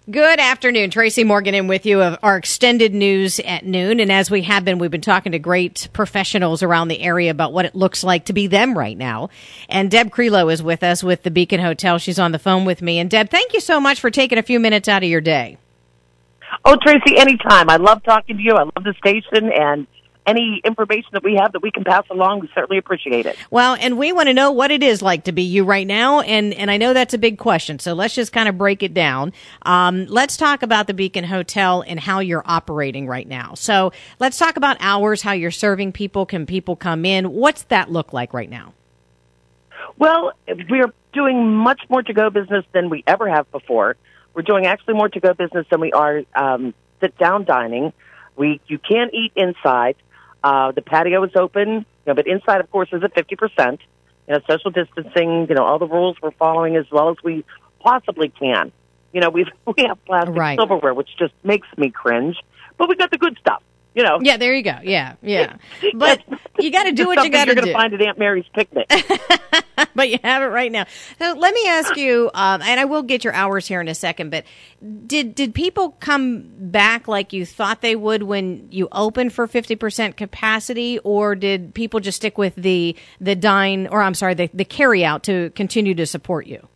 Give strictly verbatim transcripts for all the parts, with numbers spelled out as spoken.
Good afternoon. Tracy Morgan in with you of our extended news at noon. And as we have been, we've been talking to great professionals around the area about what it looks like to be them right now. And Deb Crelow is with us with the Beacon Hotel. She's on the phone with me. And Deb, thank you so much for taking a few minutes out of your day. Oh, Tracy, anytime. I love talking to you. I love the station, and any information that we have that we can pass along, we certainly appreciate it. Well, and we want to know what it is like to be you right now, and, and I know that's a big question, so let's just kind of break it down. Um, let's talk about the Beacon Hotel and how you're operating right now. So let's talk about hours, how you're serving people. Can people come in? What's that look like right now? Well, we're doing much more to-go business than we ever have before. We're doing actually more to-go business than we are um, sit-down dining. We You can eat inside. Uh, the patio is open, you know, but inside, of course, is at fifty percent. You know, social distancing, you know, all the rules we're following as well as we possibly can. You know, we've, we have plastic right. silverware, which just makes me cringe. But we got the good stuff, you know. Yeah, there you go. Yeah, yeah. But you got to do what you got to do. You're going to find at Aunt Mary's picnic. But you have it right now. So let me ask you, um, and I will get your hours here in a second, but did did people come back like you thought they would when you opened for fifty percent capacity, or did people just stick with the the dine, or I'm sorry, the, the carry out to continue to support you?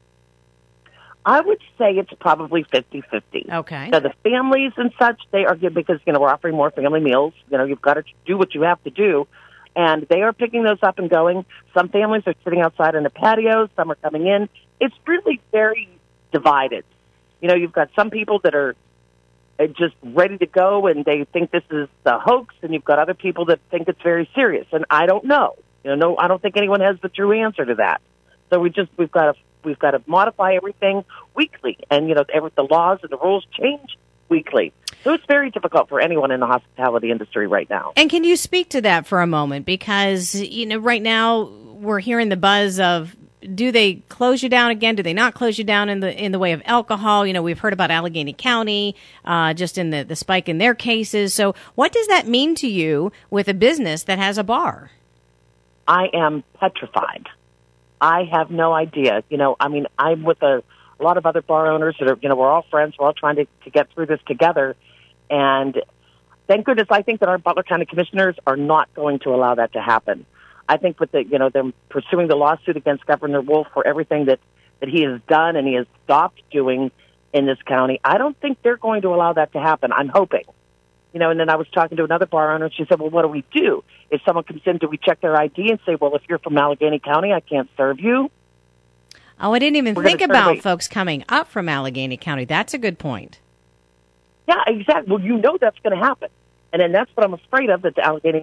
I would say it's probably fifty-fifty. Okay. So the families and such, they are good because, you know, we're offering more family meals. You know, you've got to do what you have to do. And they are picking those up and going. Some families are sitting outside in the patio. Some are coming in. It's really very divided. You know, you've got some people that are just ready to go and they think this is the hoax, and you've got other people that think it's very serious. And I don't know. You know, no, I don't think anyone has the true answer to that. So we just we've got to we've got to modify everything weekly, and you know, every, the laws and the rules change weekly. So it's very difficult for anyone in the hospitality industry right now. And can you speak to that for a moment? Because, you know, right now we're hearing the buzz of, do they close you down again? Do they not close you down in the in the way of alcohol? You know, we've heard about Allegheny County, uh, just in the, the spike in their cases. So what does that mean to you with a business that has a bar? I am petrified. I have no idea. You know, I mean, I'm with a, a lot of other bar owners that are, you know, we're all friends. We're all trying to, to get through this together. And thank goodness, I think that our Butler County commissioners are not going to allow that to happen. I think with the, you know, them pursuing the lawsuit against Governor Wolf for everything that, that he has done and he has stopped doing in this county, I don't think they're going to allow that to happen. I'm hoping. You know, and then I was talking to another bar owner, and she said, well, what do we do? If someone comes in, do we check their I D and say, well, if you're from Allegheny County, I can't serve you? Oh, I didn't even We're think about away. folks coming up from Allegheny County. That's a good point. Yeah, exactly. Well, you know that's going to happen. And then that's what I'm afraid of, that the Allegheny...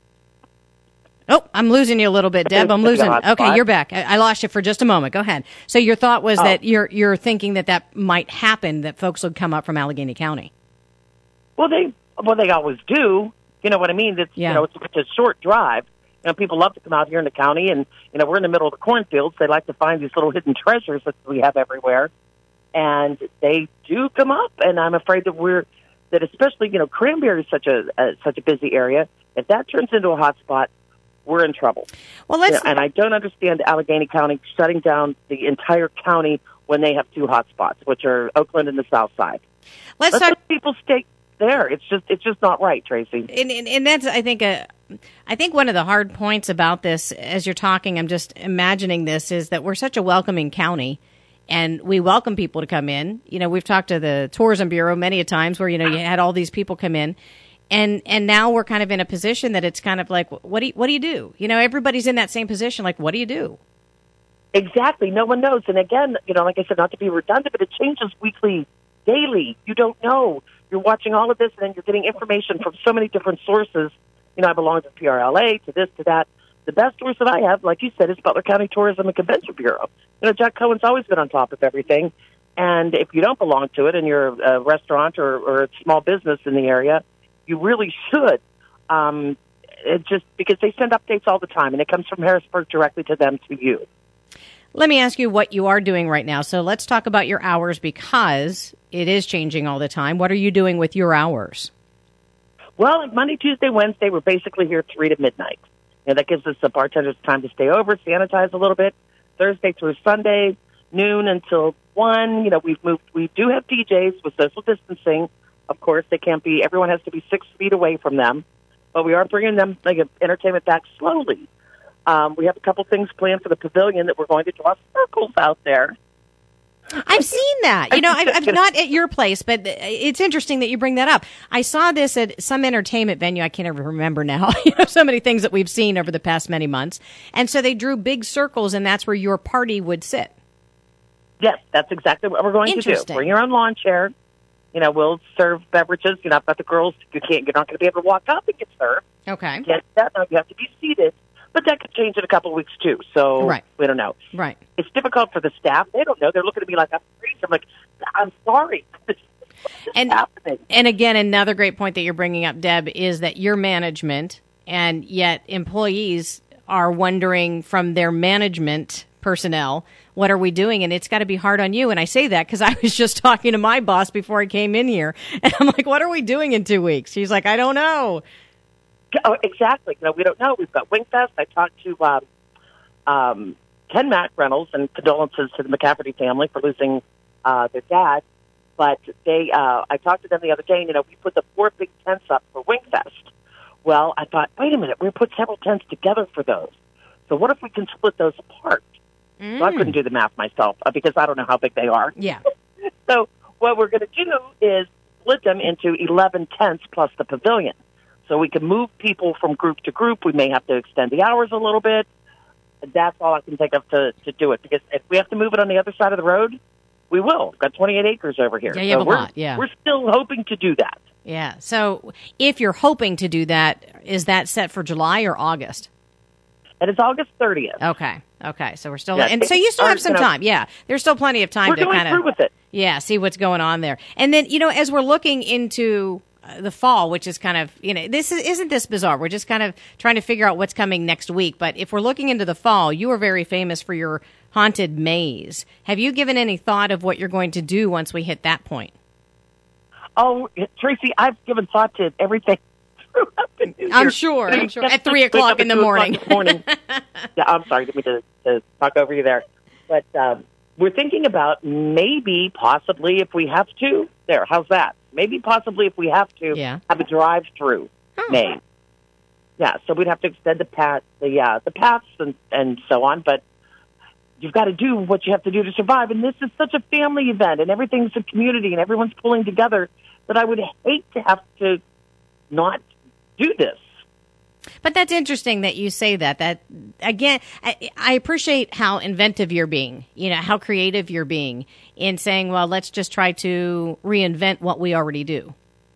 Oh, I'm losing you a little bit, Deb. I'm losing. Okay, you're back. I, I lost you for just a moment. Go ahead. So your thought was oh. that you're you're thinking that that might happen, that folks would come up from Allegheny County. Well, they well they always do. You know what I mean? It's, yeah. You know, it's, it's a short drive. You know, people love to come out here in the county, and, you know, we're in the middle of the cornfields. They like to find these little hidden treasures that we have everywhere. And they do come up, and I'm afraid that we're, that especially, you know, Cranberry is such a, uh, such a busy area. If that turns into a hot spot, we're in trouble. Well, let's... You know, and I don't understand Allegheny County shutting down the entire county when they have two hot spots, which are Oakland and the South Side. Let's Let talk... people stay there. It's just, it's just not right, Tracy. And, and, and that's, I think, a... I think one of the hard points about this, as you're talking, I'm just imagining this, is that we're such a welcoming county, and we welcome people to come in. You know, we've talked to the Tourism Bureau many a times where, you know, you had all these people come in, and and now we're kind of in a position that it's kind of like, what do you, what do you do? You know, everybody's in that same position, like, what do you do? Exactly. No one knows. And again, you know, like I said, not to be redundant, but it changes weekly, daily. You don't know. You're watching all of this, and then you're getting information from so many different sources. You know, I belong to P R L A, to this, to that. The best source that I have, like you said, is Butler County Tourism and Convention Bureau. You know, Jack Cohen's always been on top of everything. And if you don't belong to it and you're a restaurant or, or a small business in the area, you really should. Um, it just because they send updates all the time, and it comes from Harrisburg directly to them, to you. Let me ask you what you are doing right now. So let's talk about your hours, because it is changing all the time. What are you doing with your hours? Well, like Monday, Tuesday, Wednesday, we're basically here three to midnight. You know, that gives us the bartenders time to stay over, sanitize a little bit. Thursday through Sunday, noon until one. You know, we've moved. We do have D Js with social distancing. Of course, they can't be. Everyone has to be six feet away from them. But we are bringing them like entertainment back slowly. Um, we have a couple things planned for the pavilion that we're going to draw circles out there. I've seen that. You know, I've, I've not at your place, but it's interesting that you bring that up. I saw this at some entertainment venue. I can't even remember now. You know, so many things that we've seen over the past many months. And so they drew big circles, and that's where your party would sit. Yes, that's exactly what we're going to do. Bring your own lawn chair. You know, we'll serve beverages. You know, I've got the girls. You can't. You're not going to be able to walk up and get served. Okay. You can't do that. No, you have to be seated. But that could change in a couple of weeks, too. So right. we don't know. Right. It's difficult for the staff. They don't know. They're looking at me like I'm crazy. I'm like, I'm sorry. and, happening? and again, another great point that you're bringing up, Deb, is that your management, and yet employees are wondering from their management personnel, what are we doing? And it's got to be hard on you. And I say that because I was just talking to my boss before I came in here. And I'm like, what are we doing in two weeks? She's like, I don't know. Oh, exactly. No, we don't know. We've got Wingfest. I talked to um, um, Ken Mack Reynolds, and condolences to the McCafferty family for losing uh, their dad. But they, uh, I talked to them the other day, and, you know, we put the four big tents up for Wingfest. Well, I thought, wait a minute, we put several tents together for those. So what if we can split those apart? Mm. So I couldn't do the math myself uh, because I don't know how big they are. Yeah. So what we're going to do is split them into eleven tents plus the pavilion. So we can move people from group to group. We may have to extend the hours a little bit. That's all I can think of to, to do it. Because if we have to move it on the other side of the road, we will. We've got twenty-eight acres over here. Yeah, you so have a we're, lot, yeah. We're still hoping to do that. Yeah. So if you're hoping to do that, is that set for July or August? And it's August thirtieth. Okay. Okay. So we're still, yeah, and so you still have some you know, time. Yeah. There's still plenty of time we're to going kind of, through with it. Yeah, see what's going on there. And then, you know, as we're looking into uh, the fall, which is kind of, you know, this is, isn't this bizarre? We're just kind of trying to figure out what's coming next week. But if we're looking into the fall, you are very famous for your haunted maze. Have you given any thought of what you're going to do once we hit that point? Oh, Tracy, I've given thought to everything. I'm sure. I'm sure. At three o'clock in the morning. morning. Yeah, I'm sorry, didn't mean to, to talk over you there. But um, we're thinking about maybe, possibly, if we have to. There, how's that? Maybe, possibly, if we have to, yeah. have a drive-through oh. maze. Yeah, so we'd have to extend the path, the uh, the paths and and so on. But you've got to do what you have to do to survive. And this is such a family event, and everything's a community, and everyone's pulling together. That I would hate to have to not do this. But that's interesting that you say that. That again, I, I appreciate how inventive you're being. You know, how creative you're being in saying, "Well, let's just try to reinvent what we already do."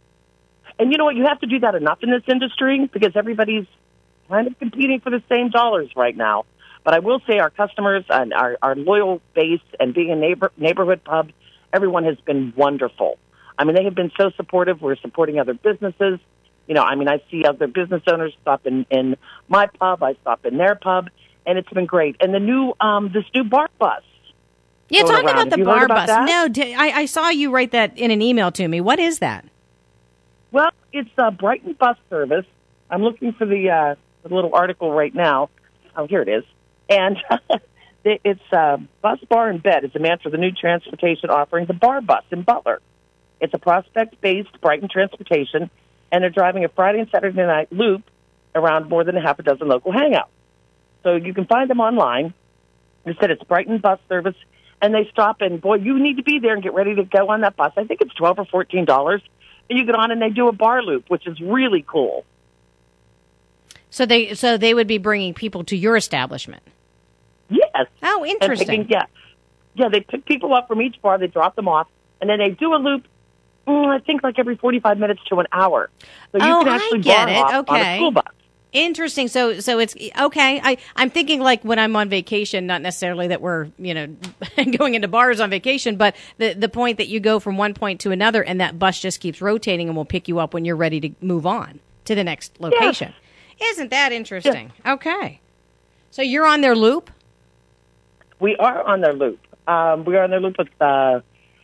And you know what? You have to do that enough in this industry because everybody's kind of competing for the same dollars right now. But I will say, our customers and our, our loyal base and being a neighbor neighborhood pub, everyone has been wonderful. I mean, they have been so supportive. We're supporting other businesses. You know, I mean, I see other business owners stop in, in my pub. I stop in their pub, and it's been great. And the new, um, this new bar bus. Yeah, talk around. about the bar bar about bus. That? No, d- I, I saw you write that in an email to me. What is that? Well, it's a Brighton bus service. I'm looking for the, uh, the little article right now. Oh, here it is. And it's uh, bus, bar, and bed. It's a man for the new transportation offering, the bar bus in Butler. It's a prospect-based Brighton transportation, and they're driving a Friday and Saturday night loop around more than a half a dozen local hangouts. So you can find them online. They said it's Brighton Bus Service, and they stop, and, boy, you need to be there and get ready to go on that bus. I think it's twelve or fourteen dollars. And you get on, and they do a bar loop, which is really cool. So they so they would be bringing people to your establishment? Yes. Oh, interesting. Picking, yeah. Yeah, they pick people up from each bar, they drop them off, and then they do a loop, mm, I think like every forty-five minutes to an hour. So you oh, can actually I get bar it. off Okay. on a school bus. Interesting. So, so it's okay. I, I'm thinking like when I'm on vacation, not necessarily that we're, you know, going into bars on vacation, but the, the point that you go from one point to another and that bus just keeps rotating and will pick you up when you're ready to move on to the next location. Yes. Isn't that interesting? Yes. Okay. So you're on their loop? We are on their loop. Um, we are on their loop with, uh,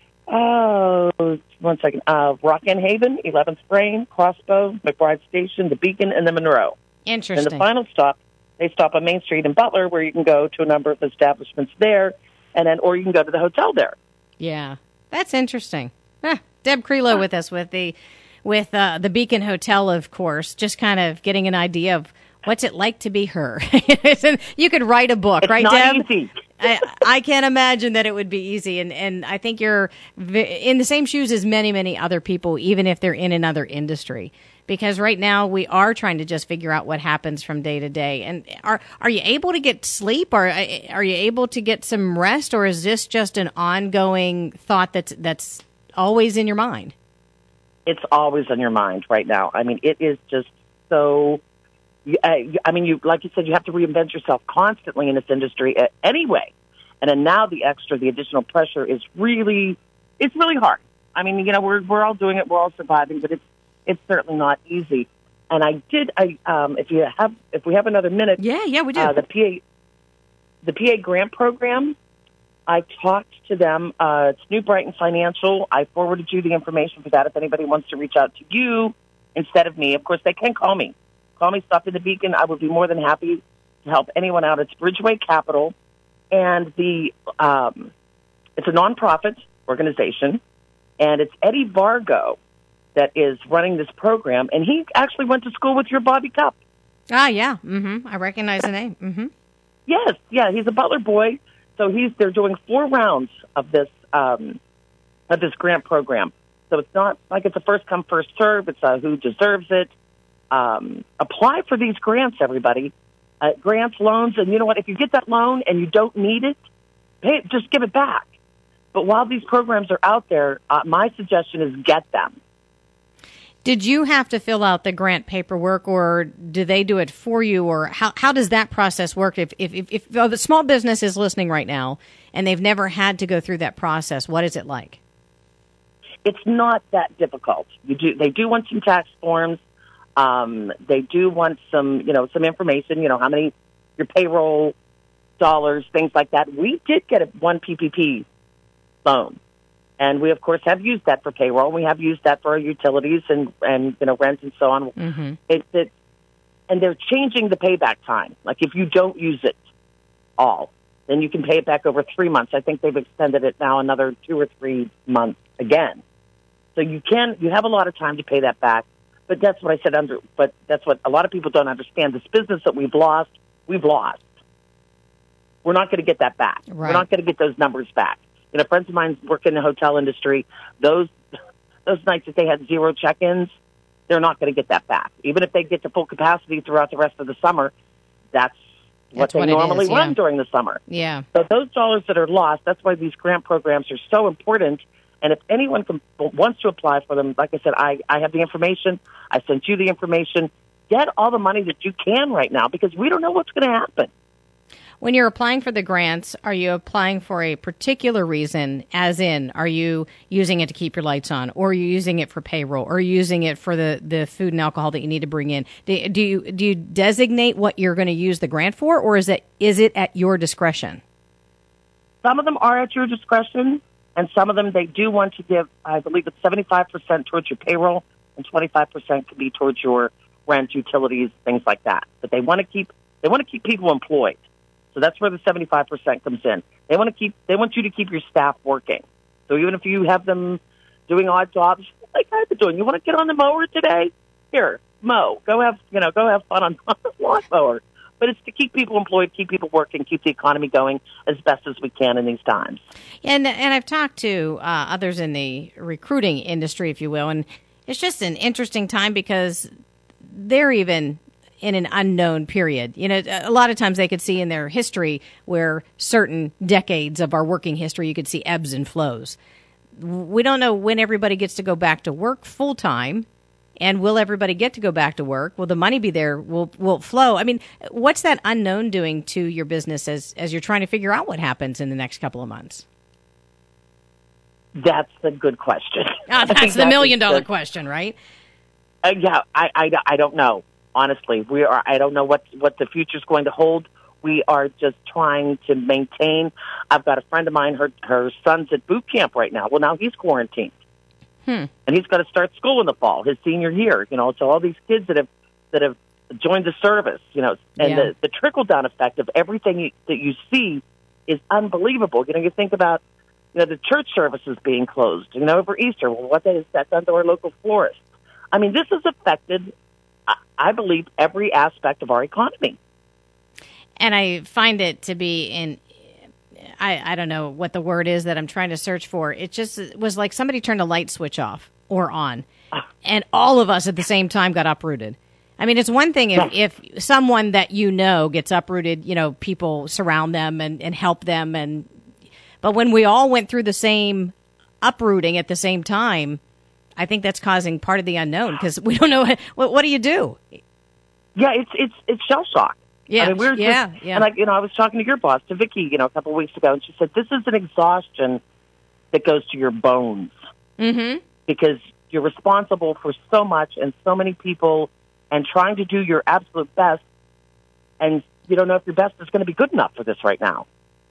oh, one second, uh, Rockin' Haven, eleventh Sprain, Crossbow, McBride Station, the Beacon, and the Monroe. Interesting. And the final stop, they stop on Main Street in Butler, where you can go to a number of establishments there, and then, or you can go to the hotel there. Yeah, that's interesting. Ah, Deb Crelow with us with the with uh, the Beacon Hotel, of course, just kind of getting an idea of what's it like to be her. You could write a book, it's right, not Deb? Easy. I, I can't imagine that it would be easy, and, and I think you're in the same shoes as many, many other people, even if they're in another industry. Because right now we are trying to just figure out what happens from day to day. And are are you able to get sleep? Or are you able to get some rest? Or is this just an ongoing thought that's that's always in your mind? It's always on your mind right now. I mean, it is just so. I mean, you like you said, you have to reinvent yourself constantly in this industry anyway. And then now the extra, the additional pressure is really, it's really hard. I mean, you know, we're we're all doing it, we're all surviving, but it's it's certainly not easy. And I did, I um, if you have, if we have another minute, yeah, yeah, we do. Uh, the P A, the P A grant program. I talked to them. Uh, it's New Brighton Financial. I forwarded you the information for that. If anybody wants to reach out to you instead of me, of course they can call me. Call me, stop in the Beacon. I would be more than happy to help anyone out. It's Bridgeway Capital, and the um, it's a nonprofit organization, and it's Eddie Vargo that is running this program, and he actually went to school with your Bobby Cup. Ah, yeah, mm-hmm. I recognize the name. Mm-hmm. Yes, yeah, he's a Butler boy, so he's they're doing four rounds of this um, of this grant program. So it's not like it's a first come first serve. It's a who deserves it. Um, apply for these grants, everybody. Uh, grants, loans, and you know what? If you get that loan and you don't need it, pay it, just give it back. But while these programs are out there, uh, my suggestion is get them. Did you have to fill out the grant paperwork, or do they do it for you, or how how does that process work? If if if, if oh, the small business is listening right now and they've never had to go through that process, what is it like? It's not that difficult. You do they do want some tax forms. Um, they do want some, you know, some information, you know, how many, your payroll dollars, things like that. We did get a one P P P loan, and we, of course, have used that for payroll. We have used that for our utilities and, and you know, rent and so on. Mm-hmm. It, it, and they're changing the payback time. Like, if you don't use it all, then you can pay it back over three months. I think they've extended it now another two or three months again. So you can, you have a lot of time to pay that back. But that's what I said under, but that's what a lot of people don't understand. This business that we've lost, we've lost. We're not going to get that back. Right. We're not going to get those numbers back. You know, friends of mine work in the hotel industry. Those, those nights that they had zero check-ins, they're not going to get that back. Even if they get to full capacity throughout the rest of the summer, that's what that's they what normally is, yeah. run during the summer. Yeah. So those dollars that are lost, that's why these grant programs are so important. And if anyone can, wants to apply for them, like I said, I, I have the information. I sent you the information. Get all the money that you can right now, because we don't know what's going to happen. When you're applying for the grants, are you applying for a particular reason, as in, are you using it to keep your lights on, or are you using it for payroll, or are you using it for the, the food and alcohol that you need to bring in? Do, do you do you designate what you're going to use the grant for, or is it is it at your discretion? Some of them are at your discretion. And some of them, they do want to give, I believe it's seventy-five percent towards your payroll and twenty-five percent could be towards your rent, utilities, things like that. But they want to keep, they want to keep people employed. So that's where the seventy-five percent comes in. They want to keep, they want you to keep your staff working. So even if you have them doing odd jobs, like I've been doing, you want to get on the mower today? Here, mow. Go have, you know, go have fun on the lawnmower. But it's to keep people employed, keep people working, keep the economy going as best as we can in these times. And and I've talked to uh, others in the recruiting industry, if you will, and it's just an interesting time because they're even in an unknown period. You know, a lot of times they could see in their history where certain decades of our working history, you could see ebbs and flows. We don't know when everybody gets to go back to work full time. And will everybody get to go back to work? Will the money be there? Will will it flow? I mean, what's that unknown doing to your business as, as you're trying to figure out what happens in the next couple of months? That's a good question. Oh, that's the million dollar the, question, right? Uh, yeah, I, I, I don't know. Honestly, we are. I don't know what what the future's going to hold. We are just trying to maintain. I've got a friend of mine. Her her son's at boot camp right now. Well, now he's quarantined. Hmm. And he's got to start school in the fall, his senior year. You know, so all these kids that have that have joined the service, you know, and yeah. the, the trickle down effect of everything you, that you see is unbelievable. You know, you think about You know, the church services being closed, you know, over Easter. Well, what has that done to our local florists? I mean, this has affected, I believe, every aspect of our economy. And I find it to be in, I, I don't know what the word is that I'm trying to search for. It just was like somebody turned a light switch off or on, and all of us at the same time got uprooted. I mean, it's one thing if, if someone that you know gets uprooted, you know, people surround them and, and help them. and But when we all went through the same uprooting at the same time, I think that's causing part of the unknown because we don't know what, what do you do? Yeah, it's it's it's shell shock. Yeah, I mean, we're yeah, just, yeah. And like, you know, I was talking to your boss, to Vicky, you know, a couple of weeks ago, and she said this is an exhaustion that goes to your bones mm-hmm. because you're responsible for so much and so many people, and trying to do your absolute best, and you don't know if your best is going to be good enough for this right now.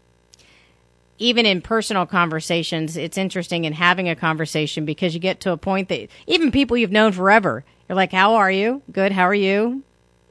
Even in personal conversations, it's interesting in having a conversation because you get to a point that even people you've known forever, you're like, how are you? Good. How are you?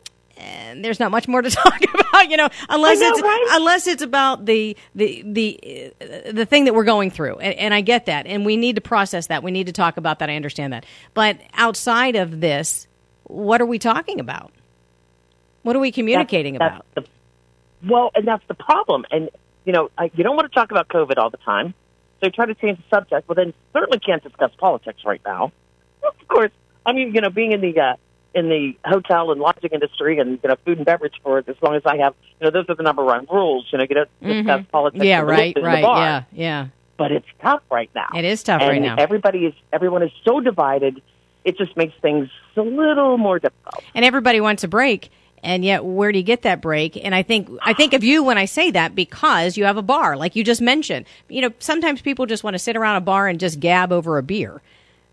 And there's not much more to talk about, you know, unless I know, it's right? unless it's about the the the uh, the thing that we're going through, and, and I get that, and we need to process that. We need to talk about that. I understand that, but outside of this, what are we talking about? What are we communicating that's, that's about? The, well, and that's the problem. And you know, I, you don't want to talk about COVID all the time, so you try to change the subject. Well, then you certainly can't discuss politics right now. Of course, I mean, you know, being in the uh, in the hotel and lodging industry and, you know, food and beverage for as long as I have, you know, those are the number one rules. You know, you don't discuss mm-hmm. politics. Yeah, in right, the, in right, the bar. yeah, yeah. But it's tough right now. It is tough and right now. Everybody is, everyone is so divided. It just makes things a little more difficult. And everybody wants a break. And yet, where do you get that break? And I think I think of you when I say that because you have a bar, like you just mentioned. You know, sometimes people just want to sit around a bar and just gab over a beer.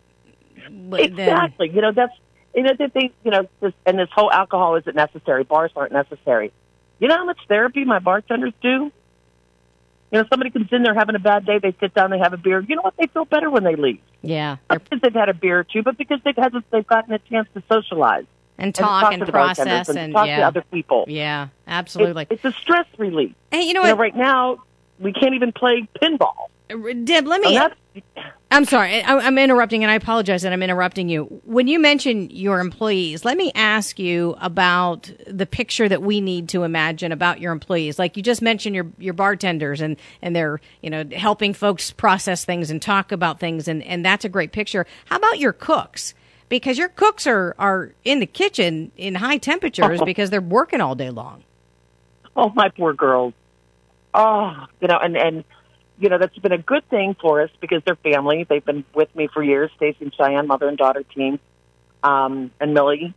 But exactly. Then, you know, that's, you know, they think, you know, this, and this whole alcohol isn't necessary. Bars aren't necessary. You know how much therapy my bartenders do? You know, somebody comes in there having a bad day, they sit down, they have a beer. You know what? They feel better when they leave. Yeah. Not because they've had a beer or two, but because they've had, they've gotten a chance to socialize. And talk and, and talk process and, and talk yeah. to other people. Yeah, absolutely. It, it's a stress relief. Hey, you know you what? Know, right now, we can't even play pinball. Deb, let me... So I'm sorry. I, I'm interrupting, and I apologize that I'm interrupting you. When you mention your employees, let me ask you about the picture that we need to imagine about your employees. Like you just mentioned your, your bartenders, and, and they're, you know, helping folks process things and talk about things, and, and that's a great picture. How about your cooks? Because your cooks are, are in the kitchen in high temperatures because they're working all day long. Oh, my poor girls. Oh, you know, and, and you know, that's been a good thing for us because they're family. They've been with me for years, Stacey and Cheyenne, mother and daughter team, um, and Millie.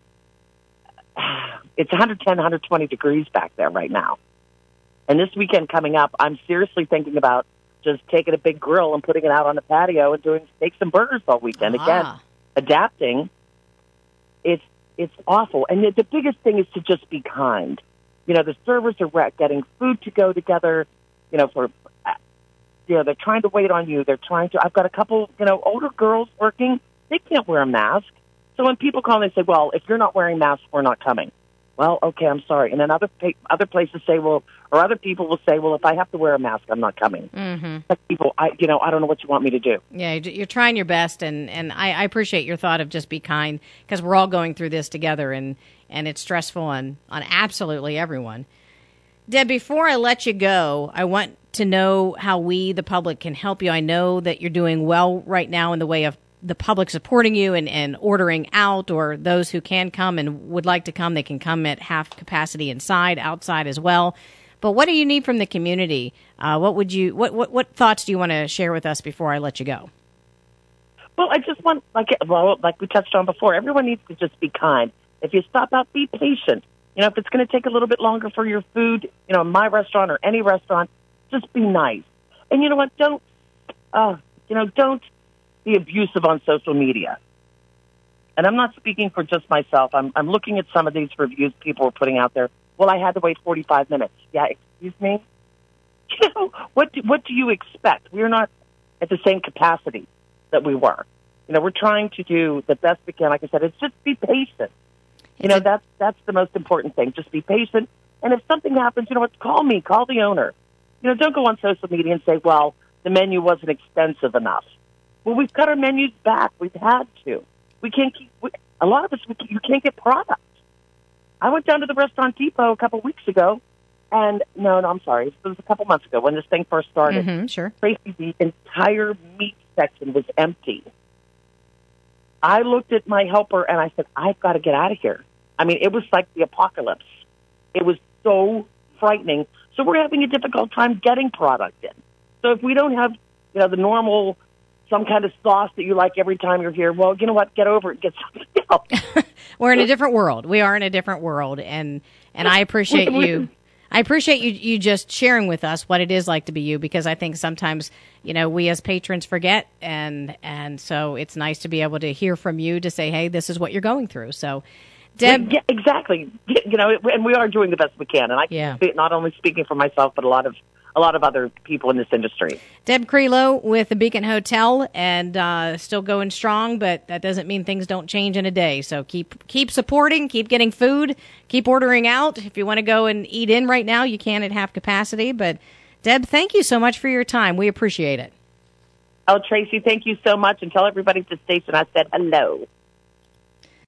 It's one ten, one twenty degrees back there right now. And this weekend coming up, I'm seriously thinking about just taking a big grill and putting it out on the patio and doing steaks and burgers all weekend. Ah. Again, adapting. It's it's awful. And the, the biggest thing is to just be kind. You know, the servers are getting food to go together, you know, for, you know, they're trying to wait on you. They're trying to, I've got a couple, you know, older girls working. They can't wear a mask. So when people call and they say, well, if you're not wearing masks, we're not coming. Well, okay, I'm sorry. And then other other places say, well, or other people will say, well, if I have to wear a mask, I'm not coming. Mm-hmm. But people, I, you know, I don't know what you want me to do. Yeah, you're trying your best, and, and I, I appreciate your thought of just be kind because we're all going through this together, and, and it's stressful on, on absolutely everyone. Deb, before I let you go, I want to know how we, the public, can help you. I know that you're doing well right now in the way of the public supporting you and, and ordering out, or those who can come and would like to come, they can come at half capacity inside, outside as well. But what do you need from the community? Uh, what would you, what, what, what thoughts do you want to share with us before I let you go? Well, I just want, like, well, like we touched on before, everyone needs to just be kind. If you stop out, be patient. You know, if it's going to take a little bit longer for your food, you know, my restaurant or any restaurant, just be nice. And you know what? Don't, uh, you know, don't be abusive on social media. And I'm not speaking for just myself. I'm, I'm looking at some of these reviews people are putting out there. Well, I had to wait forty-five minutes. Yeah, excuse me? You know, what do, what do you expect? We're not at the same capacity that we were. You know, we're trying to do the best we can. Like I said, it's just be patient. You know, that's that's the most important thing. Just be patient. And if something happens, you know what, call me, call the owner. You know, don't go on social media and say, well, the menu wasn't expensive enough. Well, we've cut our menus back. We've had to. We can't keep, we, a lot of us, we, you can't get product. I went down to the Restaurant Depot a couple of weeks ago, and no, no, I'm sorry. It was a couple months ago when this thing first started. Mm-hmm, sure. Tracy, the entire meat section was empty. I looked at my helper, and I said, I've got to get out of here. I mean, it was like the apocalypse. It was so frightening. So we're having a difficult time getting product in. So if we don't have, you know, the normal, some kind of sauce that you like every time you're here, well, you know what? Get over it. Get something else. We're in a different world. We are in a different world, and and I appreciate you. I appreciate you you just sharing with us what it is like to be you, because I think sometimes, you know, we as patrons forget, and and so it's nice to be able to hear from you to say, hey, this is what you're going through. So, Deb, yeah, exactly. You know, and we are doing the best we can, and I yeah. not only speaking for myself, but a lot of a lot of other people in this industry. Deb Crelow with the Beacon Hotel, and uh, still going strong, but that doesn't mean things don't change in a day. So keep keep supporting, keep getting food, keep ordering out. If you want to go and eat in right now, you can at half capacity. But Deb, thank you so much for your time. We appreciate it. Oh, Tracy, thank you so much, and tell everybody at the station I said hello.